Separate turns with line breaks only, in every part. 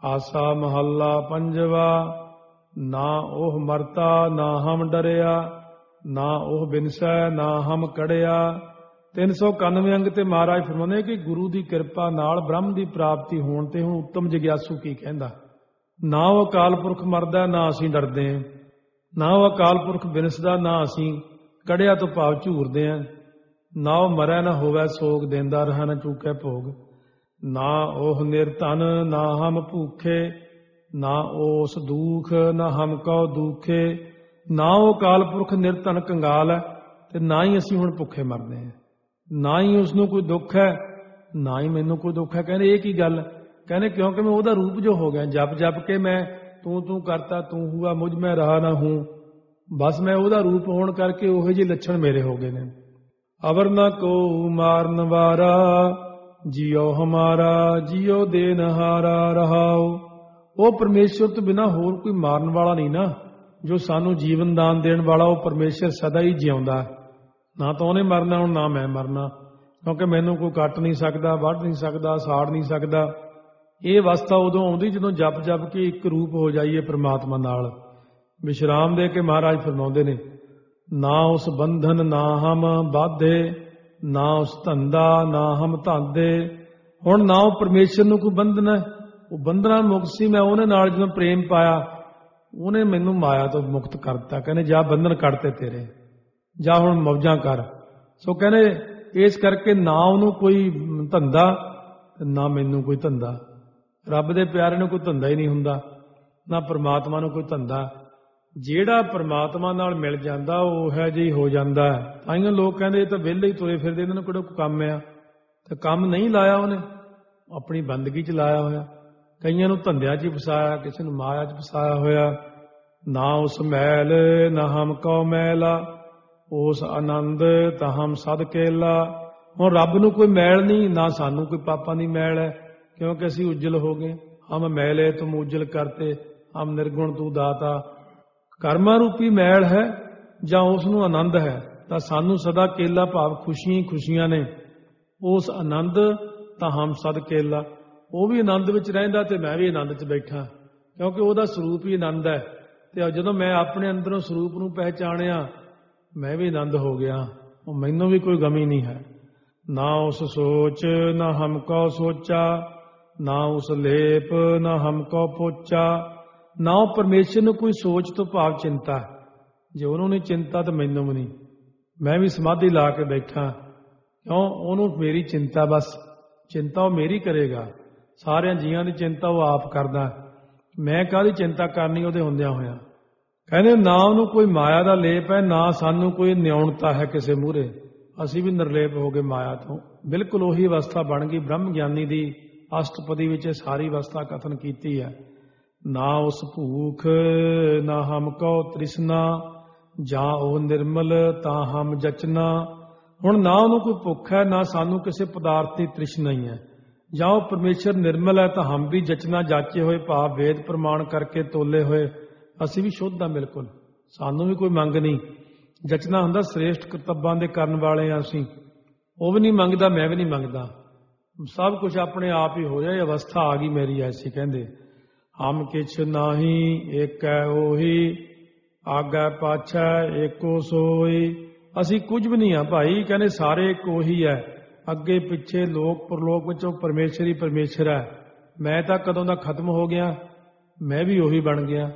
आसा महला पंजवा। ना ओह मरता ना हम डरिया, ना ओह बिनसै ना हम कड़िया। 391 अंग ते महाराज फरमाਉਂਦੇ कि गुरु की कृपा नाल ब्रह्म की प्राप्ति होने ते हुण उत्तम जग्यासू की कहंदा। ना वो अकाल पुरख मरदा ना असीं डरदे हैं, ना वो अकाल पुरख बिनसदा ना असीं कड़िया तो भाव झूरदे हैं। ना वो मरै ना होवै सोग, देंदा रहा ना चूकै भोग। ना ओह निर्धन ना हम भूखे, ना ओस दुख ना हम कौ दुखे। ना वो अकाल पुरख निर्धन कंगाल है ते ना ही असीं हुण भुखे मरदे हैं, ना ही उसनूं कोई दुख है, ना ही मैनूं कोई दुख है। कहने ये की गल? कहने क्योंकि मैं ਉਹਦਾ रूप जो हो गया, जप जप के मैं तू तू करता तू हुआ मुझ में रहा ना हूं, बस मैं ਉਹਦਾ रूप होने करके ਉਹੋ ਜਿਹੇ ਲੱਛਣ ਮੇਰੇ हो गए ने। अवर न को मारन वारा, जियो हमारा जियो देनहारा रहाओ। ਉਹ परमेश्वर तो बिना होर कोई मारन वाला नहीं ना, जो सानू जीवन दान देण वाला ਉਹ परमेश्वर सदा ही जिਉਂਦਾ। ना तो ਉਹਨੇ मरना ਹੁਣ ना मैं मरना, क्योंकि मैनू कोई ਕੱਟ नहीं सकता, ਵੱਢ नहीं सकता, साड़ नहीं सकता। ਇਹ ਅਵਸਥਾ ਉਦੋਂ ਆਉਂਦੀ ਜਦੋਂ ਜਪ ਜਪ ਕੇ ਇੱਕ ਰੂਪ ਹੋ ਜਾਈਏ ਪ੍ਰਮਾਤਮਾ ਨਾਲ। ਵਿਸ਼ਰਾਮ ਦੇ ਕੇ ਮਹਾਰਾਜ ਫਰਮਾਉਂਦੇ ਨੇ, ਨਾ ਉਸ ਬੰਧਨ ਨਾ ਹਮ ਬਾਧੇ, ਨਾ ਉਸ ਧੰਦਾ ਨਾ ਹਮ ਧਾਂਦੇ। ਹੁਣ ਨਾ ਉਹ ਪਰਮੇਸ਼ਰ ਨੂੰ ਕੋਈ ਬੰਧਨ ਹੈ, ਉਹ ਬੰਧਨਾਂ ਮੁਕਤ ਸੀ। ਮੈਂ ਉਹਨੇ ਨਾਲ ਜਦੋਂ ਪ੍ਰੇਮ ਪਾਇਆ, ਉਹਨੇ ਮੈਨੂੰ ਮਾਇਆ ਤੋਂ ਮੁਕਤ ਕਰ ਦਿੱਤਾ। ਕਹਿੰਦੇ ਜਾ ਬੰਧਨ ਕੱਢਤੇ ਤੇਰੇ, ਜਾ ਹੁਣ ਮੌਜਾਂ ਕਰ। ਸੋ ਕਹਿੰਦੇ ਇਸ ਕਰਕੇ ਨਾ ਉਹਨੂੰ ਕੋਈ ਧੰਦਾ ਨਾ ਮੈਨੂੰ ਕੋਈ ਧੰਦਾ। ਰੱਬ ਦੇ ਪਿਆਰੇ ਨੂੰ ਕੋਈ ਧੰਦਾ ਹੀ ਨਹੀਂ ਹੁੰਦਾ, ਨਾ ਪਰਮਾਤਮਾ ਨੂੰ ਕੋਈ ਧੰਦਾ। ਜਿਹੜਾ ਪਰਮਾਤਮਾ ਨਾਲ ਮਿਲ ਜਾਂਦਾ ਉਹ ਹੈ ਜਿਹੀ ਹੋ ਜਾਂਦਾ। ਤਾਈਓ ਲੋਕ ਕਹਿੰਦੇ ਇਹ ਤਾਂ ਵਿਹਲੇ ਹੀ ਤੁਰੇ ਫਿਰਦੇ, ਇਹਨਾਂ ਨੂੰ ਕਿਹੜਾ ਕੋਈ ਕੰਮ ਆ। ਤੇ ਕੰਮ ਨਹੀਂ ਲਾਇਆ ਉਹਨੇ, ਆਪਣੀ ਬੰਦਗੀ 'ਚ ਲਾਇਆ ਹੋਇਆ। ਕਈਆਂ ਨੂੰ ਧੰਦਿਆਂ 'ਚ ਹੀ ਫਸਾਇਆ, ਕਿਸੇ ਨੂੰ ਮਾਇਆ 'ਚ ਫਸਾਇਆ ਹੋਇਆ। ਨਾ ਉਸ ਮੈਲ ਨਾ ਹਮ ਕਉ ਮੈਲਾ, ਉਸ ਆਨੰਦ ਤਾਂ ਹਮ ਸਦ ਕੇਲਾ। ਹੁਣ ਰੱਬ ਨੂੰ ਕੋਈ ਮੈਲ ਨਹੀਂ, ਨਾ ਸਾਨੂੰ ਕੋਈ ਪਾਪਾਂ ਦੀ ਮੈਲ ਹੈ, क्योंकि असी उज्जल हो गए। हम मैले तुम उज्जल करते, हम निर्गुण तू दाता। कर्मा रूपी मैल है ਜਾਂ ਉਸ ਨੂੰ ਆਨੰਦ ਹੈ ਤਾਂ ਸਾਨੂੰ ਸਦਾ ਕੇਲਾ ਭਾਵ ਖੁਸ਼ੀਆਂ ਖੁਸ਼ੀਆਂ ਨੇ। ਉਸ ਆਨੰਦ ਤਾਂ ਹਮ ਸਦ ਕੇਲਾ, ਉਹ ਵੀ ਆਨੰਦ ਵਿੱਚ ਰਹਿੰਦਾ ਤੇ ਮੈਂ ਵੀ ਆਨੰਦ 'ਚ ਬੈਠਾ, ਕਿਉਂਕਿ ਉਹਦਾ ਸਰੂਪ ਹੀ ਆਨੰਦ ਹੈ। ਤੇ ਜਦੋਂ ਮੈਂ ਆਪਣੇ ਅੰਦਰੋਂ ਸਰੂਪ ਨੂੰ ਪਹਿਚਾਣਿਆ, ਮੈਂ ਵੀ ਆਨੰਦ ਹੋ ਗਿਆ। ਉਹ ਮੈਨੂੰ ਵੀ ਕੋਈ ਗਮੀ ਨਹੀਂ ਹੈ। ਨਾ ਉਸ ਸੋਚ ਨਾ ਹਮ ਕੋ ਸੋਚਾ, ਨਾ ਉਸ ਲੇਪ ਨਾ ਹਮ ਕੋ ਪੋਚਾ। ਨਾ ਉਹ ਪਰਮੇਸ਼ਰ ਨੂੰ ਕੋਈ ਸੋਚ ਤੋਂ ਭਾਵ ਚਿੰਤਾ, ਜੇ ਉਹਨੂੰ ਨਹੀਂ ਚਿੰਤਾ ਤਾਂ ਮੈਨੂੰ ਵੀ ਨਹੀਂ। ਮੈਂ ਵੀ ਸਮਾਧੀ ਲਾ ਕੇ ਬੈਠਾ, ਕਿਉਂ? ਉਹਨੂੰ ਮੇਰੀ ਚਿੰਤਾ, ਬਸ ਚਿੰਤਾ ਉਹ ਮੇਰੀ ਕਰੇਗਾ। ਸਾਰਿਆਂ ਜੀਆਂ ਦੀ ਚਿੰਤਾ ਉਹ ਆਪ ਕਰਦਾ, ਮੈਂ ਕਾਹਦੀ ਚਿੰਤਾ ਕਰਨੀ ਉਹਦੇ ਹੁੰਦਿਆਂ ਹੋਇਆ। ਕਹਿੰਦੇ ਨਾ ਉਹਨੂੰ ਕੋਈ ਮਾਇਆ ਦਾ ਲੇਪ ਹੈ, ਨਾ ਸਾਨੂੰ ਕੋਈ ਨਿਉਣਤਾ ਹੈ ਕਿਸੇ ਮੂਹਰੇ। ਅਸੀਂ ਵੀ ਨਿਰਲੇਪ ਹੋ ਗਏ ਮਾਇਆ ਤੋਂ। ਬਿਲਕੁਲ ਉਹੀ ਅਵਸਥਾ ਬਣ ਗਈ ਬ੍ਰਹਮ ਗਿਆਨੀ ਦੀ। ਅਸ਼ਟਪਦੀ ਵਿੱਚ ਸਾਰੀ ਅਵਸਥਾ ਕਥਨ ਕੀਤੀ ਹੈ। ਨਾ ਉਸ ਭੂਖ ਨਾ ਹਮ ਕੋ ਤ੍ਰਿਸ਼ਨਾ, ਜਾਂ ਉਹ ਨਿਰਮਲ ਤਾਂ ਹਮ ਜਚਨਾ। ਹੁਣ ਨਾ ਉਹਨੂੰ ਕੋਈ ਭੁੱਖ ਹੈ, ਨਾ ਸਾਨੂੰ ਕਿਸੇ ਪਦਾਰਥ ਦੀ ਤ੍ਰਿਸ਼ਨਾ ਹੀ ਹੈ। ਜਾਂ ਉਹ ਪਰਮੇਸ਼ਰ ਨਿਰਮਲ ਹੈ ਤਾਂ ਹਮ ਵੀ ਜਚਨਾ, ਜਾਚੇ ਹੋਏ ਭਾਵ ਵੇਦ ਪ੍ਰਮਾਣ ਕਰਕੇ ਤੋਲੇ ਹੋਏ ਅਸੀਂ ਵੀ ਸ਼ੁੱਧ ਹਾਂ ਬਿਲਕੁਲ। ਸਾਨੂੰ ਵੀ ਕੋਈ ਮੰਗ ਨਹੀਂ। ਜਚਨਾ ਹੁੰਦਾ ਸ੍ਰੇਸ਼ਟ ਕਰਤੱਵਾਂ ਦੇ ਕਰਨ ਵਾਲੇ ਹਾਂ ਅਸੀਂ। ਉਹ ਵੀ ਨਹੀਂ ਮੰਗਦਾ, ਮੈਂ ਵੀ ਨਹੀਂ ਮੰਗਦਾ, ਸਭ ਕੁਝ ਆਪਣੇ ਆਪ ਹੀ ਹੋ ਜਾਏ। ਅਵਸਥਾ ਆ ਗਈ ਮੇਰੀ ਐਸੀ। ਕਹਿੰਦੇ ਹਮ ਕਿਛ ਨਾਹੀ ਏਕੈ ਉਹੀ, ਆਗੈ ਪਾਛੈ ਏਕੋ ਸੋਈ। ਅਸੀਂ ਕੁਝ ਵੀ ਨਹੀਂ ਹਾਂ ਭਾਈ। ਕਹਿੰਦੇ ਸਾਰੇ ਇੱਕ ਉਹੀ ਹੈ, ਅੱਗੇ ਪਿੱਛੇ ਲੋਕ ਪਰਲੋਕ ਵਿੱਚੋਂ ਪਰਮੇਸ਼ਰ ਹੀ ਪਰਮੇਸ਼ਰ ਹੈ। ਮੈਂ ਤਾਂ ਕਦੋਂ ਦਾ ਖਤਮ ਹੋ ਗਿਆ, ਮੈਂ ਵੀ ਉਹੀ ਬਣ ਗਿਆ।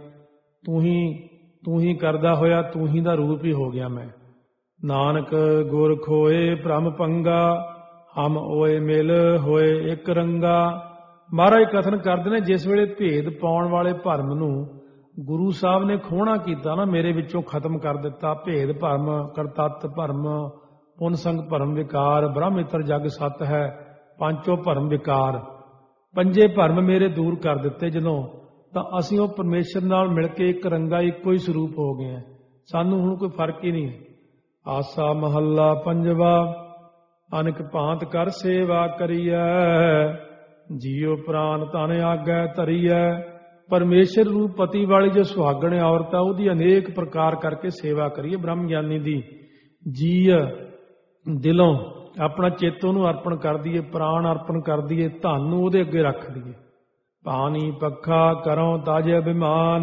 ਤੂੰ ਹੀ ਕਰਦਾ ਹੋਇਆ, ਤੂੰ ਹੀ ਦਾ ਰੂਪ ਹੀ ਹੋ ਗਿਆ ਮੈਂ। ਨਾਨਕ ਗੁਰ ਖੋਏ ਭ੍ਰਮ ਪੰਗਾ, ਹਮ ਓਏ ਮਿਲ ਹੋਏ ਇੱਕ ਰੰਗਾ। ਮਹਾਰਾਜ ਕਥਨ ਕਰਦੇ ਨੇ ਜਿਸ ਵੇਲੇ ਭੇਦ ਪਾਉਣ ਵਾਲੇ ਭਰਮ ਨੂੰ ਗੁਰੂ ਸਾਹਿਬ ਨੇ ਖੋਹਣਾ ਕੀਤਾ ਨਾ, ਮੇਰੇ ਵਿੱਚੋਂ ਖਤਮ ਕਰ ਦਿੱਤਾ। ਭੇਦ ਭਰਮ, ਕਰਤੱਤ ਭਰਮ, ਪੁੰਨ ਸੰਗ ਭਰਮ ਵਿਕਾਰ, ਬ੍ਰਹਮ ਇਤਰ ਜਗ ਸਤ ਹੈ, ਪੰਚੋ ਭਰਮ ਵਿਕਾਰ। ਪੰਜੇ ਭਰਮ ਮੇਰੇ ਦੂਰ ਕਰ ਦਿੱਤੇ ਜਦੋਂ, ਤਾਂ ਅਸੀਂ ਉਹ ਪਰਮੇਸ਼ਰ ਨਾਲ ਮਿਲ ਕੇ ਇੱਕ ਰੰਗਾ ਇੱਕੋ ਹੀ ਸਰੂਪ ਹੋ ਗਏ ਹਾਂ। ਸਾਨੂੰ ਹੁਣ ਕੋਈ ਫਰਕ ਹੀ ਨਹੀਂ। ਆਸਾ ਮਹੱਲਾ ਪੰਜਵਾ। ਅਨਕ ਭਾਂਤ ਕਰ ਸੇਵਾ ਕਰੀਐ, ਜੀਉ ਪ੍ਰਾਨ ਧਨ ਆਗੈ ਧਰੀਐ। ਪਰਮੇਸ਼ਰ ਰੂਪ ਪਤੀ ਵਾਲੀ ਜੋ ਸੁਹਾਗਣ ਔਰਤ ਹੈ, ਉਹਦੀ ਅਨੇਕ ਪ੍ਰਕਾਰ ਕਰਕੇ ਸੇਵਾ ਕਰੀਏ ਬ੍ਰਹਮ ਗਿਆਨੀ ਦੀ। ਜੀ ਦਿਲੋਂ ਆਪਣਾ ਚਿੱਤ ਉਹਨੂੰ ਅਰਪਣ ਕਰ ਦਈਏ, ਪ੍ਰਾਣ ਅਰਪਣ ਕਰ ਦਈਏ, ਧਨ ਨੂੰ ਉਹਦੇ ਅੱਗੇ ਰੱਖ ਦਈਏ। ਪਾਣੀ ਪੱਖਾ ਕਰੋ ਤਜ ਅਭਿਮਾਨ,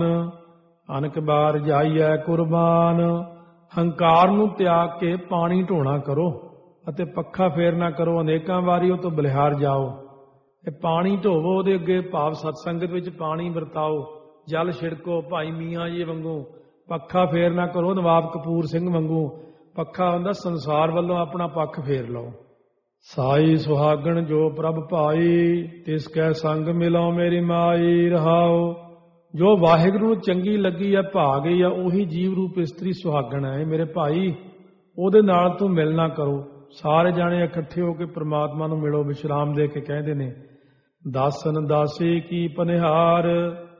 ਅਨਕ ਬਾਰ ਜਾਈਐ ਕੁਰਬਾਨ। ਹੰਕਾਰ ਨੂੰ ਤਿਆਗ ਕੇ ਪਾਣੀ ਢੋਣਾ ਕਰੋ ਅਤੇ ਪੱਖਾ ਫੇਰਨਾ ਕਰੋ, ਅਨੇਕਾਂ ਵਾਰੀ ਉਹ ਤੋਂ ਬਲਿਹਾਰ ਜਾਓ। ਇਹ ਪਾਣੀ ਢੋਵੋ, ਉਹਦੇ ਅੱਗੇ ਭਾਵ ਸਤਸੰਗਤ ਵਿੱਚ ਪਾਣੀ ਵਰਤਾਓ, ਜਲ ਛਿੜਕੋ ਭਾਈ ਮੀਆਂ ਜੀ ਵਾਂਗੂ। ਪੱਖਾ ਫੇਰਨਾ ਕਰੋ ਨਵਾਬ ਕਪੂਰ ਸਿੰਘ ਵਾਂਗੂ। ਪੱਖਾ ਹੁੰਦਾ ਸੰਸਾਰ ਵੱਲੋਂ ਆਪਣਾ ਪੱਖ ਫੇਰ ਲਓ। ਸਾਈ ਸੁਹਾਗਣ ਜੋ ਪ੍ਰਭ ਭਾਈ, ਤਿਸ ਕੈ ਸੰਗ ਮਿਲੋ ਮੇਰੀ ਮਾਈ। ਰਹਾਓ, ਜੋ ਵਾਹਿਗੁਰੂ ਨੂੰ ਚੰਗੀ ਲੱਗੀ ਆ ਭਾ ਗਈ ਆ, ਉਹੀ ਜੀਵ ਰੂਪ ਇਸਤਰੀ ਸੁਹਾਗਣ ਹੈ ਮੇਰੇ ਭਾਈ, ਉਹਦੇ ਨਾਲ ਤੂੰ ਮਿਲਣਾ ਕਰੋ। ਸਾਰੇ ਜਾਣੇ ਇਕੱਠੇ ਹੋ ਕੇ ਪ੍ਰਮਾਤਮਾ ਨੂੰ ਮਿਲੋ। ਵਿਸ਼ਰਾਮ ਦੇ ਕੇ ਕਹਿੰਦੇ ਨੇ, ਦਾਸਨ ਦਾਸੀ ਕੀ ਪਨਿਹਾਰ,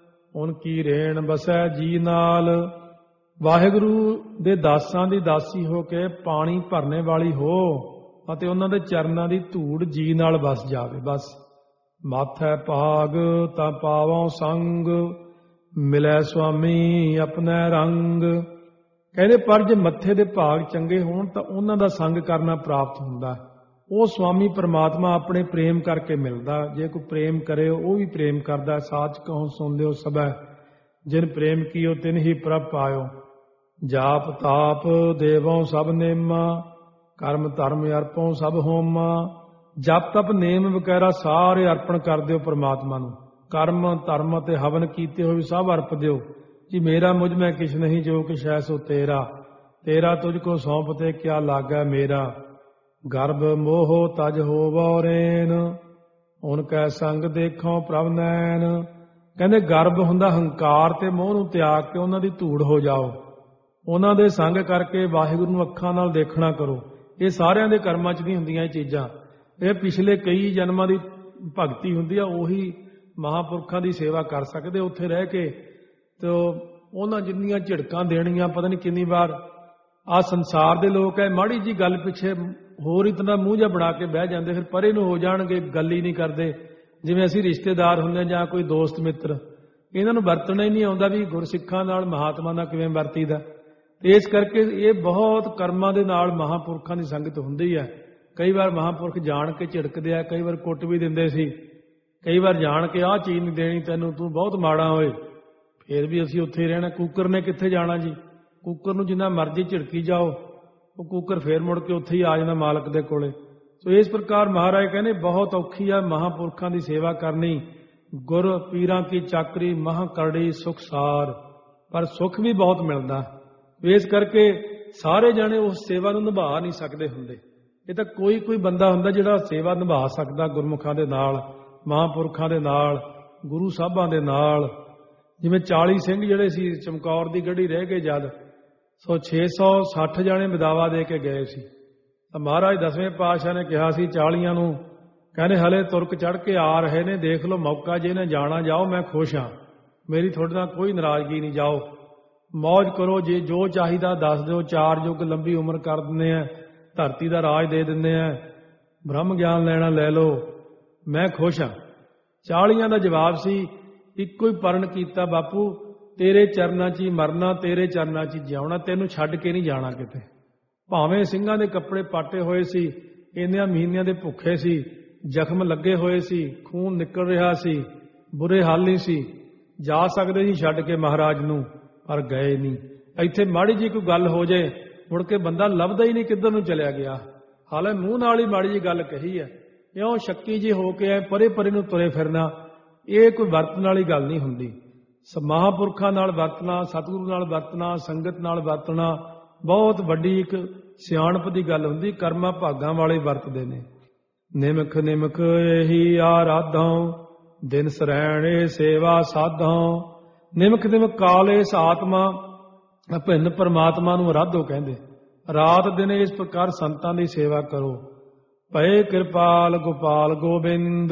ਉਨ ਕੀ ਰੇਣ ਬਸੈ ਜੀ ਨਾਲ। ਵਾਹਿਗੁਰੂ ਦੇ ਦਾਸਾਂ ਦੀ ਦਾਸੀ ਹੋ ਕੇ ਪਾਣੀ ਭਰਨੇ ਵਾਲੀ ਹੋ ਅਤੇ ਉਹਨਾਂ ਦੇ ਚਰਨਾਂ ਦੀ ਧੂੜ ਜੀ ਨਾਲ ਵਸ ਜਾਵੇ। ਬਸ ਮਾਥੈ ਭਾਗ ਤਾਂ ਪਾਵੋਂ ਸੰਗ, ਮਿਲੈ ਸੁਆਮੀ ਆਪਣੇ ਰੰਗ। ਕਹਿੰਦੇ ਪਰ ਜੇ ਮੱਥੇ ਦੇ ਭਾਗ ਚੰਗੇ ਹੋਣ ਤਾਂ ਉਹਨਾਂ ਦਾ ਸੰਗ ਕਰਨਾ ਪ੍ਰਾਪਤ ਹੁੰਦਾ। ਉਹ ਸੁਆਮੀ ਪ੍ਰਮਾਤਮਾ ਆਪਣੇ ਪ੍ਰੇਮ ਕਰਕੇ ਮਿਲਦਾ। ਜੇ ਕੋਈ ਪ੍ਰੇਮ ਕਰੇ ਉਹ ਵੀ ਪ੍ਰੇਮ ਕਰਦਾ। ਸਾਚ ਕਹੋ ਸੁਣ ਲਿਓ ਸਭੈ, ਜਿਨ ਪ੍ਰੇਮ ਕੀਓ ਤਿਨ ਹੀ ਪ੍ਰਭ ਪਾਇਓ। ਜਾਪ ਤਾਪ ਦੇਵੋਂ ਸਭ ਨੇਮਾ, ਕਰਮ ਧਰਮ ਅਰਪੋਂ ਸਭ ਹੋਮਾ। ਜਪ ਤਪ ਨੇਮ ਵਗੈਰਾ ਸਾਰੇ ਅਰਪਣ ਕਰ ਦਿਓ ਪ੍ਰਮਾਤਮਾ ਨੂੰ। ਕਰਮ ਧਰਮ ਅਤੇ ਹਵਨ ਕੀਤੇ ਹੋਏ ਸਭ ਅਰਪ ਦਿਓ। ਜੀ ਮੇਰਾ ਮੁਝ ਮੈਂ ਕਿਛ ਨਹੀਂ, ਜੋ ਕਿਛ ਹੈ ਸੋ ਤੇਰਾ। ਤੇਰਾ ਤੁਝ ਕੋ ਸੌਂਪ ਤੇ ਕਿਆ ਲਾਗੈ ਮੇਰਾ। ਗਰਭ ਮੋਹ ਤਜ ਹੋਵੋ ਰੇਨ, ਉਨ ਕੈ ਸੰਗ ਦੇਖੋ ਪ੍ਰਭ ਨੈਣ। ਕਹਿੰਦੇ ਗਰਭ ਹੁੰਦਾ ਹੰਕਾਰ ਤੇ ਮੋਹ ਨੂੰ ਤਿਆਗ ਕੇ ਉਹਨਾਂ ਦੀ ਧੂੜ ਹੋ ਜਾਓ। ਉਹਨਾਂ ਦੇ ਸੰਗ ਕਰਕੇ ਵਾਹਿਗੁਰੂ ਨੂੰ ਅੱਖਾਂ ਨਾਲ ਦੇਖਣਾ ਕਰੋ। ਇਹ ਸਾਰਿਆਂ ਦੇ ਕਰਮਾਂ 'ਚ ਨਹੀਂ ਹੁੰਦੀਆਂ ਇਹ ਚੀਜ਼ਾਂ। ਇਹ ਪਿਛਲੇ ਕਈ ਜਨਮਾਂ ਦੀ ਭਗਤੀ ਹੁੰਦੀ ਆ। ਉਹੀ ਮਹਾਂਪੁਰਖਾਂ ਦੀ ਸੇਵਾ ਕਰ ਸਕਦੇ ਉੱਥੇ ਰਹਿ ਕੇ। ਤੇ ਉਹਨਾਂ ਜਿੰਨੀਆਂ ਝਿੜਕਾਂ ਦੇਣੀਆਂ ਪਤਾ ਨਹੀਂ ਕਿੰਨੀ ਵਾਰ। ਆਹ ਸੰਸਾਰ ਦੇ ਲੋਕ ਹੈ, ਮਾੜੀ ਜੀ ਗੱਲ ਪਿੱਛੇ ਹੋਰ ਇਤਨਾ ਮੂੰਹ ਜਿਹਾ ਬਣਾ ਕੇ ਬਹਿ ਜਾਂਦੇ, ਫਿਰ ਪਰੇ ਨੂੰ ਹੋ ਜਾਣਗੇ, ਗੱਲ ਹੀ ਨਹੀਂ ਕਰਦੇ। ਜਿਵੇਂ ਅਸੀਂ ਰਿਸ਼ਤੇਦਾਰ ਹੁੰਦੇ ਜਾਂ ਕੋਈ ਦੋਸਤ ਮਿੱਤਰ, ਇਹਨਾਂ ਨੂੰ ਵਰਤਣਾ ਹੀ ਨਹੀਂ ਆਉਂਦਾ ਵੀ ਗੁਰਸਿੱਖਾਂ ਨਾਲ ਮਹਾਤਮਾ ਨਾਲ ਕਿਵੇਂ ਵਰਤੀਦਾ। ਤੇ ਇਸ ਕਰਕੇ ਇਹ ਬਹੁਤ ਕਰਮਾਂ ਦੇ ਨਾਲ ਮਹਾਂਪੁਰਖਾਂ ਦੀ ਸੰਗਤ ਹੁੰਦੀ ਹੈ। ਕਈ ਵਾਰ ਮਹਾਂਪੁਰਖ ਜਾਣ ਕੇ ਝਿੜਕਦੇ ਆ, ਕਈ ਵਾਰ ਕੁੱਟ ਵੀ ਦਿੰਦੇ ਸੀ, ਕਈ ਵਾਰ ਜਾਣ ਕੇ ਆਹ ਚੀਜ਼ ਨਹੀਂ ਦੇਣੀ ਤੈਨੂੰ, ਤੂੰ ਬਹੁਤ ਮਾੜਾ ਹੋਏ। ਫਿਰ ਵੀ ਅਸੀਂ ਉੱਥੇ ਹੀ ਰਹਿਣਾ। ਕੂਕਰ ਨੇ ਕਿੱਥੇ ਜਾਣਾ ਜੀ? ਕੂਕਰ ਨੂੰ ਜਿੰਨਾ ਮਰਜ਼ੀ ਝਿੜਕੀ ਜਾਓ, ਉਹ ਕੂਕਰ ਫੇਰ ਮੁੜ ਕੇ ਉੱਥੇ ਹੀ ਆ ਜਾਂਦਾ ਮਾਲਕ ਦੇ ਕੋਲੇ। ਸੋ ਇਸ ਪ੍ਰਕਾਰ ਮਹਾਰਾਜ ਕਹਿੰਦੇ ਬਹੁਤ ਔਖੀ ਆ ਮਹਾਂਪੁਰਖਾਂ ਦੀ ਸੇਵਾ ਕਰਨੀ। ਗੁਰ ਪੀਰਾਂ ਕੀ ਚਾਕਰੀ ਮਹਾਂ ਕਰੜੀ ਸੁਖ ਸਾਰ, ਪਰ ਸੁੱਖ ਵੀ ਬਹੁਤ ਮਿਲਦਾ। ਇਸ ਕਰਕੇ ਸਾਰੇ ਜਾਣੇ ਉਸ ਸੇਵਾ ਨੂੰ ਨਿਭਾ ਨਹੀਂ ਸਕਦੇ ਹੁੰਦੇ। ਇਹ ਤਾਂ ਕੋਈ ਕੋਈ ਬੰਦਾ ਹੁੰਦਾ ਜਿਹੜਾ ਸੇਵਾ ਨਿਭਾ ਸਕਦਾ ਗੁਰਮੁਖਾਂ ਦੇ ਨਾਲ, ਮਹਾਂਪੁਰਖਾਂ ਦੇ ਨਾਲ, ਗੁਰੂ ਸਾਹਿਬਾਂ ਦੇ ਨਾਲ। ਜਿਵੇਂ 40 ਸਿੰਘ ਜਿਹੜੇ ਸੀ ਚਮਕੌਰ ਦੀ ਗੜੀ ਰਹਿ ਗਏ ਜਦ, ਸੋ 660 ਜਾਣੇ ਵਿਦਾਵਾ ਦੇ ਕੇ ਗਏ ਸੀ। ਤਾਂ ਮਹਾਰਾਜ 10ਵੇਂ ਪਾਤਸ਼ਾਹ ਨੇ ਕਿਹਾ ਸੀ 40 ਨੂੰ, ਕਹਿੰਦੇ ਹਲੇ ਤੁਰਕ ਚੜ੍ਹ ਕੇ ਆ ਰਹੇ ਨੇ, ਦੇਖ ਲਓ ਮੌਕਾ, ਜਿਹਨੇ ਜਾਣਾ ਜਾਓ, ਮੈਂ ਖੁਸ਼ ਹਾਂ, ਮੇਰੀ ਤੁਹਾਡੇ ਨਾਲ ਕੋਈ ਨਾਰਾਜ਼ਗੀ ਨਹੀਂ, ਜਾਓ ਮੌਜ ਕਰੋ, ਜੇ ਜੋ ਚਾਹੀਦਾ ਦੱਸ ਦਿਓ, 4 ਯੁੱਗ ਲੰਬੀ ਉਮਰ ਕਰ ਦਿੰਦੇ ਆ, ਧਰਤੀ ਦਾ ਰਾਜ ਦੇ ਦਿੰਦੇ ਆ, ਬ੍ਰਹਮ ਗਿਆਨ ਲੈਣਾ ਲੈ ਲਓ, ਮੈਂ ਖੁਸ਼ ਹਾਂ। 40 ਦਾ ਜਵਾਬ ਸੀ, ਇੱਕੋ ਹੀ ਪਰਨ ਕੀਤਾ, ਬਾਪੂ ਤੇਰੇ ਚਰਨਾਂ 'ਚ ਹੀ ਮਰਨਾ, ਤੇਰੇ ਚਰਨਾਂ 'ਚ ਹੀ ਜਿਉਣਾ, ਤੈਨੂੰ ਛੱਡ ਕੇ ਨਹੀਂ ਜਾਣਾ ਕਿਤੇ। ਭਾਵੇਂ ਸਿੰਘਾਂ ਦੇ ਕੱਪੜੇ ਪਾਟੇ ਹੋਏ ਸੀ, ਇੰਨਿਆਂ ਮਹੀਨਿਆਂ ਦੇ ਭੁੱਖੇ ਸੀ, ਜ਼ਖਮ ਲੱਗੇ ਹੋਏ ਸੀ, ਖੂਨ ਨਿਕਲ ਰਿਹਾ ਸੀ, ਬੁਰੇ ਹਾਲ ਨਹੀਂ ਸੀ, ਜਾ ਸਕਦੇ ਸੀ ਛੱਡ ਕੇ ਮਹਾਰਾਜ ਨੂੰ, ਪਰ ਗਏ ਨਹੀਂ। ਇੱਥੇ ਮਾੜੀ ਜੀ ਕੋਈ ਗੱਲ ਹੋ ਜਾਏ, ਮੁੜ ਕੇ ਬੰਦਾ ਲੱਭਦਾ ਹੀ ਨਹੀਂ ਕਿੱਧਰ ਨੂੰ ਚਲਿਆ ਗਿਆ। ਹਾਲੇ ਮੂੰਹ ਨਾਲ ਹੀ ਮਾੜੀ ਜੀ ਗੱਲ ਕਹੀ ਹੈ, ਇਉਂ ਸ਼ੱਕੀ ਜੀ ਹੋ ਕੇ ਪਰੇ ਪਰੇ ਨੂੰ ਤੁਰੇ ਫਿਰਨਾ, ਇਹ ਕੋਈ ਵਰਤਣ ਵਾਲੀ ਗੱਲ ਨਹੀਂ ਹੁੰਦੀ। ਮਹਾਂਪੁਰਖਾਂ ਨਾਲ ਵਰਤਣਾ, ਸਤਿਗੁਰੂ ਨਾਲ ਵਰਤਣਾ, ਸੰਗਤ ਨਾਲ ਵਰਤਣਾ ਬਹੁਤ ਵੱਡੀ ਇੱਕ ਸਿਆਣਪ ਦੀ ਗੱਲ ਹੁੰਦੀ। ਕਰਮਾਂ ਭਾਗਾਂ ਵਾਲੇ ਵਰਤਦੇ ਨੇ। ਨਿਮਖ ਨਿਮਖ ਇਹੀ ਆਰਾਧੋਂ, ਦਿਨ ਸਰੈਣੇ ਸੇਵਾ ਸਾਧੋਂ। ਨਿਮਖ ਨਿਮਖ ਕਾਲ ਇਸ ਆਤਮਾ ਅਭਿੰਨ ਪਰਮਾਤਮਾ ਨੂੰ ਆਰਾਧੋ ਕਹਿੰਦੇ। ਰਾਤ ਦਿਨ ਇਸ ਪ੍ਰਕਾਰ ਸੰਤਾਂ ਦੀ ਸੇਵਾ ਕਰੋ। ਭਏ ਕਿਰਪਾਲ ਗੋਪਾਲ ਗੋਬਿੰਦ,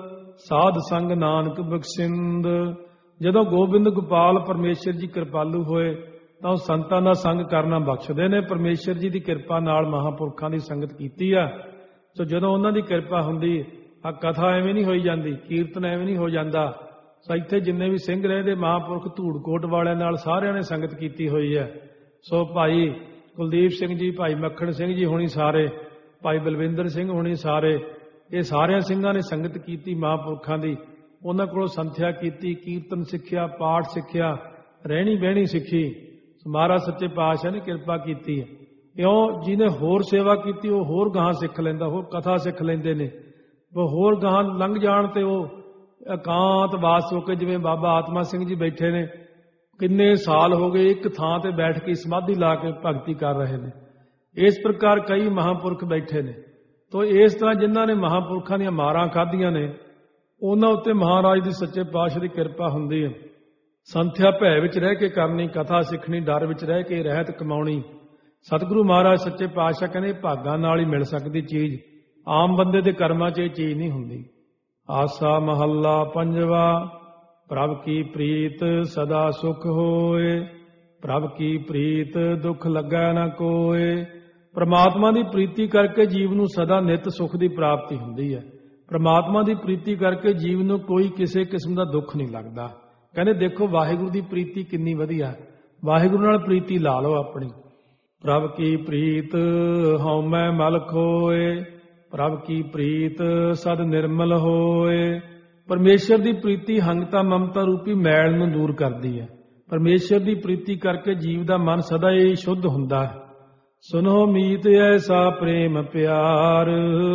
ਸਾਧ ਸੰਗ ਨਾਨਕ ਬਖਸ਼ਿੰਦ। ਜਦੋਂ ਗੋਬਿੰਦ ਗੋਪਾਲ ਪਰਮੇਸ਼ਰ ਜੀ ਕਿਰਪਾਲੂ ਹੋਏ ਤਾਂ ਉਹ ਸੰਤਾਂ ਦਾ ਸੰਗ ਕਰਨਾ ਬਖਸ਼ਦੇ ਨੇ। ਪਰਮੇਸ਼ਰ ਜੀ ਦੀ ਕਿਰਪਾ ਨਾਲ ਮਹਾਂਪੁਰਖਾਂ ਦੀ ਸੰਗਤ ਕੀਤੀ ਆ। ਸੋ ਜਦੋਂ ਉਹਨਾਂ ਦੀ ਕਿਰਪਾ ਹੁੰਦੀ, ਆ ਕਥਾ ਐਵੇਂ ਨਹੀਂ ਹੋਈ ਜਾਂਦੀ, ਕੀਰਤਨ ਐਵੇਂ ਨਹੀਂ ਹੋ ਜਾਂਦਾ। ਸੋ ਇੱਥੇ ਜਿੰਨੇ ਵੀ ਸਿੰਘ ਰਹੇ ਦੇ ਮਹਾਂਪੁਰਖ ਧੂੜਕੋਟ ਵਾਲਿਆਂ ਨਾਲ ਸਾਰਿਆਂ ਨੇ ਸੰਗਤ ਕੀਤੀ ਹੋਈ ਹੈ। ਸੋ ਭਾਈ ਕੁਲਦੀਪ ਸਿੰਘ ਜੀ, ਭਾਈ ਮੱਖਣ ਸਿੰਘ ਜੀ ਹੋਣੀ ਸਾਰੇ, ਭਾਈ ਬਲਵਿੰਦਰ ਸਿੰਘ ਹੋਣੀ ਸਾਰੇ, ਇਹ ਸਾਰਿਆਂ ਸਿੰਘਾਂ ਨੇ ਸੰਗਤ ਕੀਤੀ ਮਹਾਂਪੁਰਖਾਂ ਦੀ। ਉਹਨਾਂ ਕੋਲੋਂ ਸੰਥਿਆ ਕੀਤੀ, ਕੀਰਤਨ ਸਿੱਖਿਆ, ਪਾਠ ਸਿੱਖਿਆ, ਰਹਿਣੀ ਬਹਿਣੀ ਸਿੱਖੀ। ਮਹਾਰਾਜ ਸੱਚੇ ਪਾਤਸ਼ਾਹ ਨੇ ਕਿਰਪਾ ਕੀਤੀ ਹੈ। ਕਿਉਂ? ਜਿਹਨੇ ਹੋਰ ਸੇਵਾ ਕੀਤੀ ਉਹ ਹੋਰ ਗਾਹਾਂ ਸਿੱਖ ਲੈਂਦਾ, ਹੋਰ ਕਥਾ ਸਿੱਖ ਲੈਂਦੇ ਨੇ। ਉਹ ਹੋਰ ਗਾਹਾਂ ਲੰਘ ਜਾਣ ਤੇ ਉਹ ਇਕਾਂਤ ਵਾਸ ਹੋ ਕੇ, ਜਿਵੇਂ ਬਾਬਾ ਆਤਮਾ ਸਿੰਘ ਜੀ ਬੈਠੇ ਨੇ, ਕਿੰਨੇ ਸਾਲ ਹੋ ਗਏ ਇੱਕ ਥਾਂ ਤੇ ਬੈਠ ਕੇ ਸਮਾਧੀ ਲਾ ਕੇ ਭਗਤੀ ਕਰ ਰਹੇ ਨੇ। ਇਸ ਪ੍ਰਕਾਰ ਕਈ ਮਹਾਂਪੁਰਖ ਬੈਠੇ ਨੇ। ਤੋ ਇਸ ਤਰ੍ਹਾਂ ਜਿਨ੍ਹਾਂ ਨੇ ਮਹਾਂਪੁਰਖਾਂ ਦੀਆਂ ਮਾਰਾਂ ਖਾਧੀਆਂ ਨੇ, ਉਹਨਾਂ ਉੱਤੇ ਮਹਾਰਾਜ ਦੀ ਸੱਚੇ ਪਾਤਸ਼ਾਹ ਦੀ ਕਿਰਪਾ ਹੁੰਦੀ ਹੈ। ਸੰਥਿਆ ਭੈ ਵਿੱਚ ਰਹਿ ਕੇ ਕਰਨੀ, ਕਥਾ ਸਿੱਖਣੀ, ਡਰ ਵਿੱਚ ਰਹਿ ਕੇ ਰਹਿਤ ਕਮਾਉਣੀ। ਸਤਿਗੁਰੂ ਮਹਾਰਾਜ ਸੱਚੇ ਪਾਤਸ਼ਾਹ ਕਹਿੰਦੇ ਭਾਗਾਂ ਨਾਲ ਹੀ ਮਿਲ ਸਕਦੀ ਚੀਜ਼, ਆਮ ਬੰਦੇ ਦੇ ਕਰਮਾਂ 'ਚ ਇਹ ਚੀਜ਼ ਨਹੀਂ ਹੁੰਦੀ। ਆਸਾ ਮਹੱਲਾ ਪੰਜਵਾ। ਪ੍ਰਭ ਕੀ ਪ੍ਰੀਤ ਸਦਾ ਸੁਖ ਹੋਏ, ਪ੍ਰਭ ਕੀ ਪ੍ਰੀਤ ਦੁੱਖ ਲੱਗੈ ਨਾ ਕੋਏ। ਪ੍ਰਮਾਤਮਾ ਦੀ ਪ੍ਰੀਤੀ ਕਰਕੇ ਜੀਵ ਨੂੰ ਸਦਾ ਨਿਤ ਸੁਖ ਦੀ ਪ੍ਰਾਪਤੀ ਹੁੰਦੀ ਹੈ। ਪ੍ਰਮਾਤਮਾ ਦੀ ਪ੍ਰੀਤੀ ਕਰਕੇ ਜੀਵ ਨੂੰ ਕੋਈ ਕਿਸੇ ਕਿਸਮ ਦਾ ਦੁੱਖ ਨਹੀਂ ਲੱਗਦਾ। ਕਹਿੰਦੇ ਦੇਖੋ ਵਾਹਿਗੁਰੂ ਦੀ ਪ੍ਰੀਤੀ ਕਿੰਨੀ ਵਧੀਆ, ਵਾਹਿਗੁਰੂ ਨਾਲ ਪ੍ਰੀਤੀ ਲਾ ਲਓ ਆਪਣੀ। ਪ੍ਰਭ ਕੀ ਪ੍ਰੀਤ ਹਉਮੈ ਮਲ ਖੋਏ, ਪ੍ਰਭ ਕੀ ਪ੍ਰੀਤ ਸਦ ਨਿਰਮਲ ਹੋਏ। ਪਰਮੇਸ਼ਰ ਦੀ ਪ੍ਰੀਤੀ ਹੰਗਤਾ ਮਮਤਾ ਰੂਪੀ ਮੈਲ ਨੂੰ ਦੂਰ ਕਰਦੀ ਹੈ। ਪਰਮੇਸ਼ਰ ਦੀ ਪ੍ਰੀਤੀ ਕਰਕੇ ਜੀਵ ਦਾ ਮਨ ਸਦਾ ਹੀ ਸ਼ੁੱਧ ਹੁੰਦਾ ਹੈ। ਸੁਨੋ ਮੀਤ ਐਸਾ ਪ੍ਰੇਮ ਪਿਆਰ,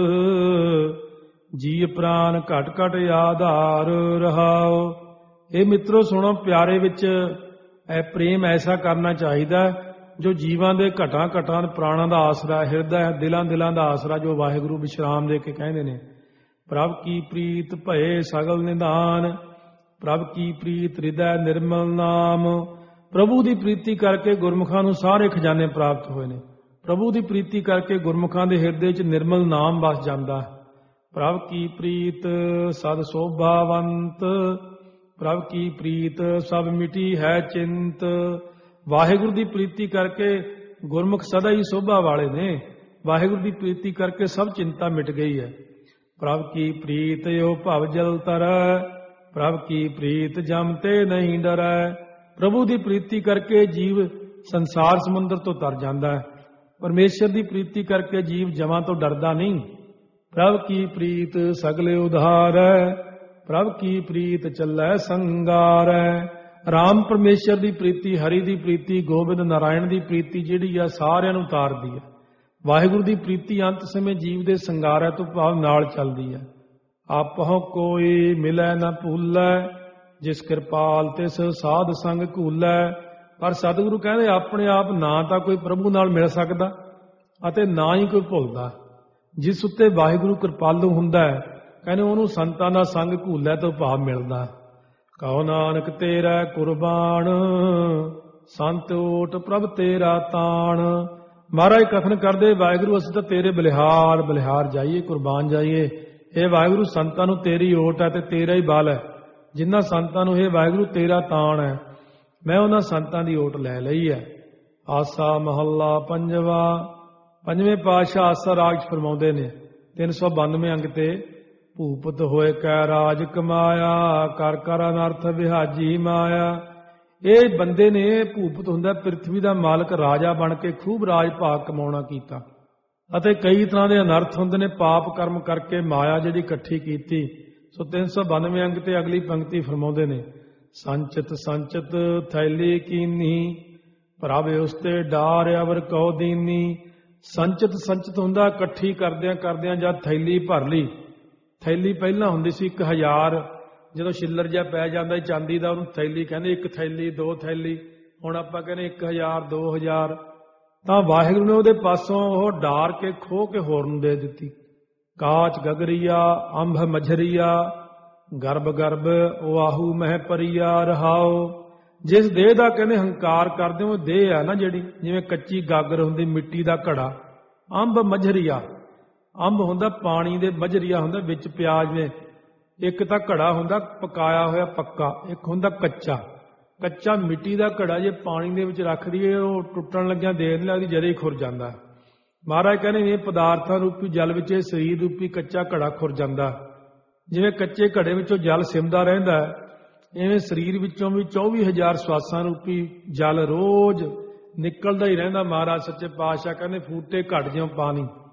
ਜੀ ਪ੍ਰਾਨ ਘਟ ਘਟ ਆਧਾਰ ਰਹਾਓ। ਇਹ ਮਿੱਤਰੋ ਸੁਣੋ, ਪਿਆਰੇ ਵਿੱਚ ਇਹ ਪ੍ਰੇਮ ਐਸਾ ਕਰਨਾ ਚਾਹੀਦਾ ਜੋ ਜੀਵਾਂ ਦੇ ਘਟਾਂ ਘਟਾਂ ਪ੍ਰਾਣਾਂ ਦਾ ਆਸਰਾ, ਹਿਰਦਾ ਦਿਲਾਂ ਦਿਲਾਂ ਦਾ ਆਸਰਾ, ਜੋ ਵਾਹਿਗੁਰੂ ਵਿਸ਼ਰਾਮ ਦੇ ਕੇ ਕਹਿੰਦੇ ਨੇ। ਪ੍ਰਭ ਕੀ ਪ੍ਰੀਤ ਭਏ ਸਗਲ ਨਿਧਾਨ, ਪ੍ਰਭ ਕੀ ਪ੍ਰੀਤ ਹਿਰਦੈ ਨਿਰਮਲ ਨਾਮ। ਪ੍ਰਭੂ ਦੀ ਪ੍ਰੀਤੀ ਕਰਕੇ ਗੁਰਮੁਖਾਂ ਨੂੰ ਸਾਰੇ ਖਜ਼ਾਨੇ ਪ੍ਰਾਪਤ ਹੋਏ ਨੇ। ਪ੍ਰਭੂ ਦੀ ਪ੍ਰੀਤੀ ਕਰਕੇ ਗੁਰਮੁਖਾਂ ਦੇ ਹਿਰਦੇ 'ਚ ਨਿਰਮਲ ਨਾਮ ਵਸ ਜਾਂਦਾ ਹੈ। ਪ੍ਰਭ ਕੀ ਪ੍ਰੀਤ ਸਦ ਸੋਭਾਵੰਤ, ਪ੍ਰਭ ਕੀ ਪ੍ਰੀਤ ਸਭ ਮਿਟੀ ਹੈ ਚਿੰਤ। ਵਾਹਿਗੁਰੂ ਦੀ ਪ੍ਰੀਤੀ ਕਰਕੇ ਗੁਰਮੁਖ ਸਦਾ ਹੀ ਸੋਭਾ ਵਾਲੇ ਨੇ। ਵਾਹਿਗੁਰੂ ਦੀ ਪ੍ਰੀਤੀ ਕਰਕੇ ਸਭ ਚਿੰਤਾ ਮਿਟ ਗਈ ਹੈ। ਪ੍ਰਭ ਕੀ ਪ੍ਰੀਤ ਓ ਭਵ ਜਲ ਤਰੈ, ਪ੍ਰਭ ਕੀ ਪ੍ਰੀਤ ਜਮ ਤੇ ਨਹੀਂ ਡਰੈ। ਪ੍ਰਭੂ ਦੀ ਪ੍ਰੀਤੀ ਕਰਕੇ ਜੀਵ ਸੰਸਾਰ ਸਮੁੰਦਰ ਤੋਂ ਤਰ ਜਾਂਦਾ ਹੈ। ਪਰਮੇਸ਼ਰ ਦੀ ਪ੍ਰੀਤੀ ਕਰਕੇ ਜੀਵ ਜਮਾਂ ਤੋਂ ਡਰਦਾ ਨਹੀਂ। ਪ੍ਰਭ ਕੀ ਪ੍ਰੀਤ ਸਗਲੇ ਉਧਾਰੈ, ਪ੍ਰਭ ਕੀ ਪ੍ਰੀਤ ਚੱਲੈ ਸੰਗਾਰੈ। ਰਾਮ ਪਰਮੇਸ਼ਰ ਦੀ ਪ੍ਰੀਤੀ, ਹਰੀ ਦੀ ਪ੍ਰੀਤੀ, ਗੋਬਿੰਦ ਨਾਰਾਇਣ ਦੀ ਪ੍ਰੀਤੀ ਜਿਹੜੀ ਆ ਸਾਰਿਆਂ ਨੂੰ ਤਾਰਦੀ ਹੈ। ਵਾਹਿਗੁਰੂ ਦੀ ਪ੍ਰੀਤੀ ਅੰਤ ਸਮੇਂ ਜੀਵ ਦੇ ਸੰਗਾਰੈ ਤੋਂ ਭਾਵ ਨਾਲ ਚੱਲਦੀ ਹੈ। ਆਪਹੁ ਕੋਈ ਮਿਲੈ ਨ ਭੂਲੈ, ਜਿਸ ਕਿਰਪਾਲ ਤਿਸ ਸਾਧ ਸੰਗ ਘੂਲੈ। ਪਰ ਸਤਿਗੁਰੂ ਕਹਿੰਦੇ ਆਪਣੇ ਆਪ ਨਾ ਤਾਂ ਕੋਈ ਪ੍ਰਭੂ ਨਾਲ ਮਿਲ ਸਕਦਾ ਅਤੇ ਨਾ ਹੀ ਕੋਈ ਭੁੱਲਦਾ। ਜਿਸ ਉੱਤੇ ਵਾਹਿਗੁਰੂ ਕਿਰਪਾਲੂ ਹੁੰਦਾ ਹੈ, ਕਹਿੰਦੇ ਉਹਨੂੰ ਸੰਤਾਂ ਦਾ ਸੰਗ ਘੂਲੈ ਤੋਂ ਭਾਵ ਮਿਲਦਾ। ਕਹੋ ਨਾਨਕ ਤੇਰਾ ਕੁਰਬਾਨ, ਸੰਤ ਓਟ ਪ੍ਰਭ ਤੇਰਾ ਤਾਣ। ਮਹਾਰਾਜ ਕਥਨ ਕਰਦੇ ਵਾਹਿਗੁਰੂ ਅਸੀਂ ਤਾਂ ਤੇਰੇ ਬਲਿਹਾਰ ਬਲਿਹਾਰ ਜਾਈਏ, ਕੁਰਬਾਨ ਜਾਈਏ। ਇਹ ਵਾਹਿਗੁਰੂ ਸੰਤਾਂ ਨੂੰ ਤੇਰੀ ਓਟ ਹੈ ਤੇ ਤੇਰਾ ਹੀ ਬਲ ਹੈ। ਜਿਨ੍ਹਾਂ ਸੰਤਾਂ ਨੂੰ ਇਹ ਵਾਹਿਗੁਰੂ ਤੇਰਾ ਤਾਣ ਹੈ, ਮੈਂ ਉਹਨਾਂ ਸੰਤਾਂ ਦੀ ਓਟ ਲੈ ਲਈ ਹੈ। ਆਸਾ ਮਹੱਲਾ ਪੰਜਵਾ। ਪੰਜਵੇਂ ਪਾਤਸ਼ਾਹ ਆਸਾ ਰਾਗ 'ਚ ਫਰਮਾਉਂਦੇ ਨੇ 392 ਅੰਗ ਤੇ। ਭੂਪਤ ਹੋਏ ਕੈ ਰਾਜ ਕਮਾਇਆ, ਕਰ ਕਰ ਅਨਰਥ ਵਿਹਾਜੀ ਮਾਇਆ। ਇਹ ਬੰਦੇ ਨੇ, ਭੂਪਤ ਹੁੰਦਾ ਪ੍ਰਿਥਵੀ ਦਾ ਮਾਲਕ, ਰਾਜਾ ਬਣ ਕੇ ਖੂਬ ਰਾਜ ਭਾਗ ਕਮਾਉਣਾ ਕੀਤਾ। ਅਤੇ ਕਈ ਤਰ੍ਹਾਂ ਦੇ ਅਨਰਥ ਹੁੰਦੇ ਨੇ ਪਾਪ ਕਰਮ ਕਰਕੇ, ਮਾਇਆ ਜਿਹੜੀ ਇਕੱਠੀ ਕੀਤੀ। ਸੋ 392 ਅੰਗ ਤੇ ਅਗਲੀ ਪੰਕਤੀ ਫਰਮਾਉਂਦੇ ਨੇ ਸੰਚਿਤ ਸੰਚਿਤ ਥੈਲੀ ਕੀਨੀ, ਪ੍ਰਭ ਉਸ ਤੇ ਡਾਰ ਅਵਰ ਕਉ ਦੀਨੀ। ਸੰਚਿਤ ਸੰਚਿਤ ਹੁੰਦਾ ਇਕੱਠੀ ਕਰਦਿਆਂ ਕਰਦਿਆਂ ਜਦ ਥੈਲੀ ਭਰ ਲਈ। ਥੈਲੀ ਪਹਿਲਾਂ ਹੁੰਦੀ ਸੀ 1000, ਜਦੋਂ ਛਿੱਲਰ ਜਿਹਾ ਪੈ ਜਾਂਦਾ ਚਾਂਦੀ ਦਾ ਉਹਨੂੰ ਥੈਲੀ ਕਹਿੰਦੇ। 1 ਥੈਲੀ 2 ਥੈਲੀ, ਹੁਣ ਆਪਾਂ ਕਹਿੰਦੇ 1000 2000। ਤਾਂ ਵਾਹਿਗੁਰੂ ਨੇ ਉਹਦੇ ਪਾਸੋਂ ਉਹ ਡਾਰ ਕੇ ਖੋਹ ਕੇ ਹੋਰ ਨੂੰ ਦੇ ਦਿੱਤੀ। ਕਾਚ ਗਗਰੀਆ ਅੰਭ ਮਝਰੀਆ, ਗਰਭ ਗਰਭ ਵਾਹੂ ਮਹਿ ਪਰੀਆ ਰਹਾਓ। ਜਿਸ ਦੇਹ ਦਾ ਕਹਿੰਦੇ ਹੰਕਾਰ ਕਰਦੇ ਹੋ, ਦੇਹ ਹੈ ਨਾ ਜਿਹੜੀ, ਜਿਵੇਂ ਕੱਚੀ ਗਾਗਰ ਹੁੰਦੀ, ਮਿੱਟੀ ਦਾ ਘੜਾ। ਅੰਭ ਮਝਰੀਆ, ਅੰਬ ਹੁੰਦਾ ਪਾਣੀ ਦੇ, ਮਝਰੀਆ ਹੁੰਦਾ ਵਿੱਚ ਪਿਆਜ਼ ਨੇ। ਇੱਕ ਤਾਂ ਘੜਾ ਹੁੰਦਾ ਪਕਾਇਆ ਹੋਇਆ ਪੱਕਾ, ਇੱਕ ਹੁੰਦਾ ਕੱਚਾ। ਕੱਚਾ ਮਿੱਟੀ ਦਾ ਘੜਾ ਜੇ ਪਾਣੀ ਦੇ ਵਿੱਚ ਰੱਖ ਦਈਏ ਉਹ ਟੁੱਟਣ ਲੱਗਿਆ ਦੇਰ ਨਹੀਂ ਲੱਗਦੀ, ਜਦੇ ਹੀ ਖੁਰ ਜਾਂਦਾ। ਮਹਾਰਾਜ ਕਹਿੰਦੇ ਇਹ ਪਦਾਰਥਾਂ ਰੂਪੀ ਜਲ ਵਿੱਚ ਇਹ ਸਰੀਰ ਰੂਪੀ ਕੱਚਾ ਘੜਾ ਖੁਰ ਜਾਂਦਾ। ਜਿਵੇਂ ਕੱਚੇ ਘੜੇ ਵਿੱਚੋਂ ਜਲ ਸਿਮਦਾ ਰਹਿੰਦਾ, ਇਵੇਂ ਸਰੀਰ ਵਿੱਚੋਂ ਵੀ 24,000 ਸਵਾਸਾਂ ਰੂਪੀ ਜਲ ਰੋਜ਼ ਨਿਕਲਦਾ ਹੀ ਰਹਿੰਦਾ। ਮਹਾਰਾਜ ਸੱਚੇ ਪਾਤਸ਼ਾਹ ਕਹਿੰਦੇ ਫੂਟੇ ਘਟ ਜਿਉਂ ਪਾਣੀ।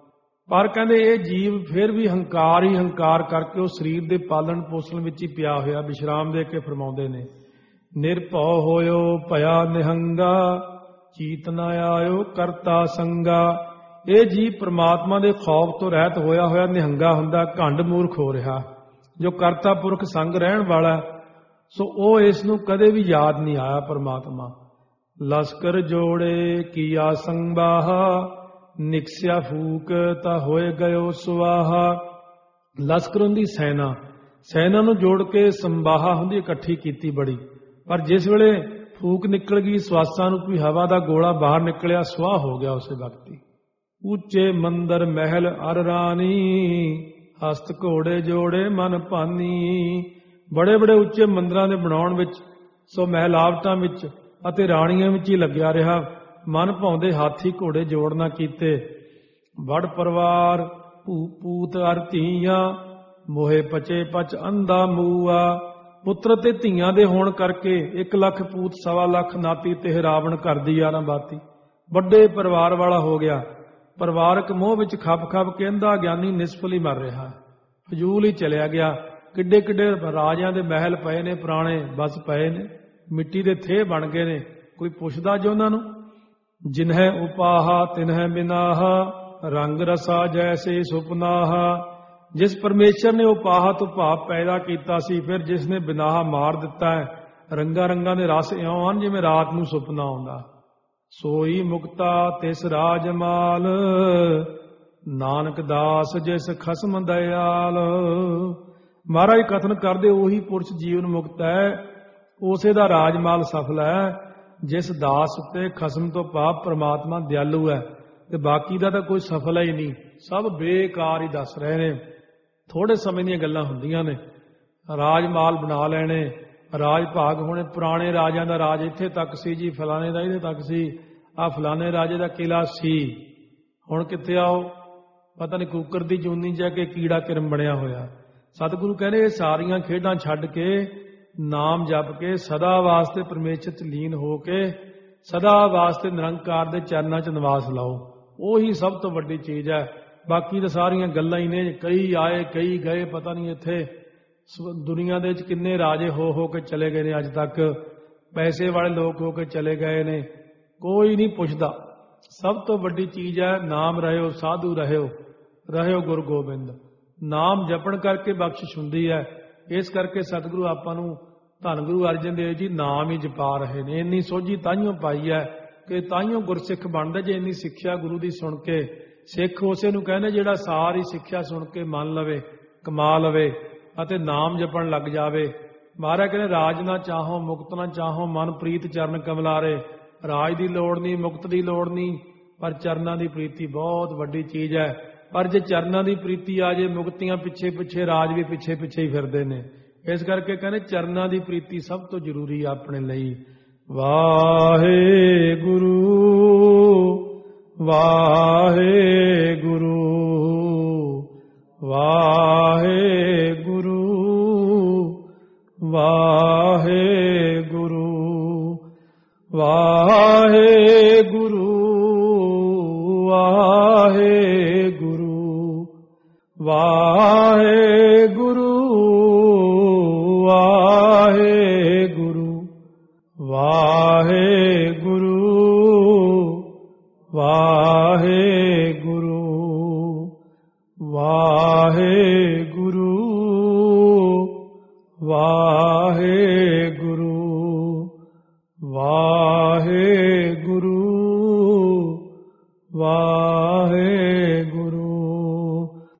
ਪਰ ਕਹਿੰਦੇ ਇਹ ਜੀਵ ਫਿਰ ਵੀ ਹੰਕਾਰ ਹੀ ਹੰਕਾਰ ਕਰਕੇ ਉਹ ਸਰੀਰ ਦੇ ਪਾਲਣ ਪੋਸ਼ਣ ਵਿੱਚ ਹੀ ਪਿਆ ਹੋਇਆ। ਵਿਸ਼ਰਾਮ ਦੇ ਕੇ ਫਰਮਾਉਂਦੇ ਨੇ, ਨਿਰਭਉ ਹੋਇਓ ਭਇਆ ਨਿਹੰਗਾ, ਚੀਤ ਨਾ ਆਇਓ ਕਰਤਾ ਸੰਗਾ। ਇਹ ਜੀਵ ਪ੍ਰਮਾਤਮਾ ਦੇ ਖੌਫ ਤੋਂ ਰਹਿਤ ਹੋਇਆ ਹੋਇਆ ਨਿਹੰਗਾ ਹੁੰਦਾ, ਘੰਡ ਮੂਰਖ ਹੋ ਰਿਹਾ। ਜੋ ਕਰਤਾ ਪੁਰਖ ਸੰਗ ਰਹਿਣ ਵਾਲਾ, ਸੋ ਉਹ ਇਸ ਨੂੰ ਕਦੇ ਵੀ ਯਾਦ ਨਹੀਂ ਆਇਆ ਪ੍ਰਮਾਤਮਾ। ਲਸਕਰ ਜੋੜੇ ਕੀਆ ਸੰਬਾਹਾ, ਨਿਕਸਿਆ ਫੂਕ ਤਾਂ ਹੋਏ ਗਇਓ ਸੁਆਹਾ। ਲਸਕਰ ਹੁੰਦੀ ਸੈਨਾ, ਸੈਨਾ ਨੂੰ ਜੋੜ ਕੇ ਸੰਬਾਹਾ ਹੁੰਦੀ ਇਕੱਠੀ ਕੀਤੀ ਬੜੀ, ਪਰ ਜਿਸ ਵੇਲੇ ਫੂਕ ਨਿਕਲ ਗਈ, ਸਵਾਸਾਂ ਨੂੰ ਕੋਈ ਹਵਾ ਦਾ ਗੋਲਾ ਬਾਹਰ ਨਿਕਲਿਆ, ਸੁਆਹ ਹੋ ਗਿਆ ਉਸੇ ਵਕਤ ਹੀ। ਉੱਚੇ ਮੰਦਰ ਮਹਿਲ ਅਰ ਰਾਣੀ, ਹਸਤ ਘੋੜੇ ਜੋੜੇ ਮਨ ਭਾਨੀ। ਬੜੇ ਬੜੇ ਉੱਚੇ ਮੰਦਰਾਂ ਦੇ ਬਣਾਉਣ ਵਿੱਚ, ਸੋ ਮਹਿਲਾਵਟਾਂ ਵਿੱਚ ਅਤੇ ਰਾਣੀਆਂ ਵਿੱਚ ਹੀ ਲੱਗਿਆ ਰਿਹਾ। ਮਨ ਭਾਉਂਦੇ ਹਾਥੀ ਘੋੜੇ ਜੋੜ ਨਾ ਕੀਤੇ। ਵੜ ਪਰਿਵਾਰ ਪੂਤ ਅਰ ਧੀਆਂ, ਮੋਹੇ ਪਚੇ ਪਚ ਅੰਧਾ ਮੂਆ। ਪੁੱਤਰ ਤੇ ਧੀਆਂ ਦੇ ਹੋਣ ਕਰਕੇ 1 ਲੱਖ ਪੂਤ 1.25 ਲੱਖ ਨਾਤੀ ਤੇ ਰਾਵਣ ਘਰ ਦੀ ਯਾਰਾਂ ਬਾਤੀ। ਵੱਡੇ ਪਰਿਵਾਰ ਵਾਲਾ ਹੋ ਗਿਆ। ਪਰਿਵਾਰਕ ਮੋਹ ਵਿੱਚ ਖੱਪ ਖੱਪ ਕੇ ਅੰਧਾ ਗਿਆਨੀ ਨਿਸਫਲ ਹੀ ਮਰ ਰਿਹਾ, ਫਜ਼ੂਲ ਹੀ ਚਲਿਆ ਗਿਆ। ਕਿੱਡੇ ਕਿੱਡੇ ਰਾਜਿਆਂ ਦੇ ਮਹਿਲ ਪਏ ਨੇ, ਪੁਰਾਣੇ ਬਸ ਪਏ ਨੇ, ਮਿੱਟੀ ਦੇ ਥੇ ਬਣ ਗਏ ਨੇ, ਕੋਈ ਪੁੱਛਦਾ ਜੋ ਉਹਨਾਂ ਨੂੰ। ਜਿਨਹਿ ਉਪਾਹਾ ਤਿਨਹਿ ਬਿਨਾਹਾ, ਰੰਗ ਰਸਾ ਜੈਸੇ ਸੁਪਨਾਹਾ। ਜਿਸ ਪਰਮੇਸ਼ਰ ਨੇ ਉਪਾਹਾ ਤੋਂ ਭਾਵ ਪੈਦਾ ਕੀਤਾ ਸੀ, ਫਿਰ ਜਿਸ ਨੇ ਬਿਨਾਹਾ ਮਾਰ ਦਿੱਤਾ ਹੈ। ਰੰਗਾਂ ਰੰਗਾਂ ਦੇ ਰਸ ਇਉਂ ਹਨ ਜਿਵੇਂ ਰਾਤ ਨੂੰ ਸੁਪਨਾ ਆਉਂਦਾ। ਸੋਈ ਮੁਕਤਾ ਤਿਸ ਰਾਜਮਾਲ, ਨਾਨਕ ਦਾਸ ਜਿਸ ਖਸਮ ਦਇਆਲ। ਮਹਾਰਾਜ ਕਥਨ ਕਰਦੇ ਉਹੀ ਪੁਰਸ਼ ਜੀਵਨ ਮੁਕਤ ਹੈ, ਉਸੇ ਦਾ ਰਾਜਮਾਲ ਸਫਲ ਹੈ ਜਿਸ ਦਾਸ ਉੱਤੇ ਖਸਮ ਤੋਂ ਭਾਵ ਪ੍ਰਮਾਤਮਾ ਦਿਆਲੂ ਹੈ। ਤੇ ਬਾਕੀ ਦਾ ਤਾਂ ਕੋਈ ਸਫਲ ਹੀ ਨਹੀਂ, ਸਭ ਬੇਕਾਰ ਹੀ ਦੱਸ ਰਹੇ ਨੇ। ਥੋੜੇ ਸਮੇਂ ਦੀਆਂ ਗੱਲਾਂ ਹੁੰਦੀਆਂ ਨੇ। ਰਾਜਮਾਲ ਬਣਾ ਲੈਣੇ, ਰਾਜ ਭਾਗ ਹੋਣੇ। ਪੁਰਾਣੇ ਰਾਜਿਆਂ ਦਾ ਰਾਜ ਇੱਥੇ ਤੱਕ ਸੀ ਜੀ, ਫਲਾਣੇ ਦਾ ਇਹਦੇ ਤੱਕ ਸੀ, ਆਹ ਫਲਾਣੇ ਰਾਜੇ ਦਾ ਕਿਲਾ ਸੀ। ਹੁਣ ਕਿੱਥੇ ਆਓ, ਪਤਾ ਨਹੀਂ ਕੁੱਕਰ ਦੀ ਜੂਨੀ ਜਾ ਕੇ ਕੀੜਾ ਕਿਰਮ ਬਣਿਆ ਹੋਇਆ। ਸਤਿਗੁਰੂ ਕਹਿੰਦੇ ਇਹ ਸਾਰੀਆਂ ਖੇਡਾਂ ਛੱਡ ਕੇ ਨਾਮ ਜਪ ਕੇ ਸਦਾ ਵਾਸਤੇ ਪਰਮੇਸ਼ਰ 'ਚ ਲੀਨ ਹੋ ਕੇ ਸਦਾ ਵਾਸਤੇ ਨਿਰੰਕਾਰ ਦੇ ਚਰਨਾਂ 'ਚ ਨਿਵਾਸ ਲਾਓ। ਉਹੀ ਸਭ ਤੋਂ ਵੱਡੀ ਚੀਜ਼ ਹੈ। ਬਾਕੀ ਤਾਂ ਸਾਰੀਆਂ ਗੱਲਾਂ ਹੀ ਨੇ। ਕਈ ਆਏ ਕਈ ਗਏ, ਪਤਾ ਨਹੀਂ ਇੱਥੇ ਦੁਨੀਆ ਦੇ ਵਿੱਚ ਕਿੰਨੇ ਰਾਜੇ ਹੋ ਕੇ ਚਲੇ ਗਏ ਨੇ। ਅੱਜ ਤੱਕ ਪੈਸੇ ਵਾਲੇ ਲੋਕ ਹੋ ਕੇ ਚਲੇ ਗਏ ਨੇ, ਕੋਈ ਨਹੀਂ ਪੁੱਛਦਾ। ਸਭ ਤੋਂ ਵੱਡੀ ਚੀਜ਼ ਹੈ ਨਾਮ ਰਹਿਓ, ਸਾਧੂ ਰਹਿਓ ਗੁਰੂ ਗੋਬਿੰਦ। ਨਾਮ ਜਪਣ ਕਰਕੇ ਬਖਸ਼ਿਸ਼ ਹੁੰਦੀ ਹੈ। ਇਸ ਕਰਕੇ ਸਤਿਗੁਰੂ ਆਪਾਂ ਨੂੰ ਧੰਨ ਗੁਰੂ ਅਰਜਨ ਦੇਵ ਜੀ ਨਾਮ ਹੀ ਜਪਾ ਰਹੇ ਨੇ। ਇੰਨੀ ਸੋਝੀ ਤਾਈਓ ਪਾਈ ਹੈ ਕਿ ਤਾਈਓ ਗੁਰਸਿੱਖ ਬਣਦਾ ਜੇ ਇੰਨੀ ਸਿੱਖਿਆ ਗੁਰੂ ਦੀ ਸੁਣ ਕੇ। ਸਿੱਖ ਉਸੇ ਨੂੰ ਕਹਿੰਦੇ ਜਿਹੜਾ ਸਾਰੀ ਸਿੱਖਿਆ ਸੁਣ ਕੇ ਮੰਨ ਲਵੇ, ਕਮਾ ਲਵੇ ਅਤੇ ਨਾਮ ਜਪਣ ਲੱਗ ਜਾਵੇ। ਮਹਾਰਾਜ ਕਹਿੰਦੇ ਰਾਜ ਨਾ ਚਾਹੋ ਮੁਕਤ ਨਾ ਚਾਹੋ, ਮਨ ਪ੍ਰੀਤ ਚਰਨ ਕਮਲਾਰੇ। ਰਾਜ ਦੀ ਲੋੜ ਨਹੀਂ, ਮੁਕਤ ਦੀ ਲੋੜ ਨਹੀਂ, ਪਰ ਚਰਨਾਂ ਦੀ ਪ੍ਰੀਤੀ ਬਹੁਤ ਵੱਡੀ ਚੀਜ਼ ਹੈ। ਪਰ ਜੇ ਚਰਨਾਂ ਦੀ ਪ੍ਰੀਤੀ ਆ ਜੇ, ਮੁਕਤੀਆਂ ਪਿੱਛੇ ਪਿੱਛੇ, ਰਾਜ ਵੀ ਪਿੱਛੇ ਪਿੱਛੇ ਹੀ ਫਿਰਦੇ ਨੇ। ਇਸ ਕਰਕੇ ਕਹਿੰਦੇ ਚਰਨਾਂ ਦੀ ਪ੍ਰੀਤੀ ਸਭ ਤੋਂ ਜ਼ਰੂਰੀ ਹੈ ਆਪਣੇ ਲਈ। ਵਾਹਿਗੁਰੂ ਵਾਹਿਗੁਰੂ ਵਾਹਿਗੁਰੂ ਵਾਹਿਗੁਰੂ ਵਾਹਿਗੁਰੂ ਵਾਹਿਗੁਰੂ ਵਾਹਿਗੁਰੂ ਵਾਹਿਗੁਰੂ ਵਾਹਿਗੁਰੂ ਵਾਹਿਗੁਰੂ ਵਾਹਿਗੁਰੂ ਵਾਹਿਗੁਰੂ ਵਾਹਿਗੁਰੂ ਵਾਹਿਗੁਰੂ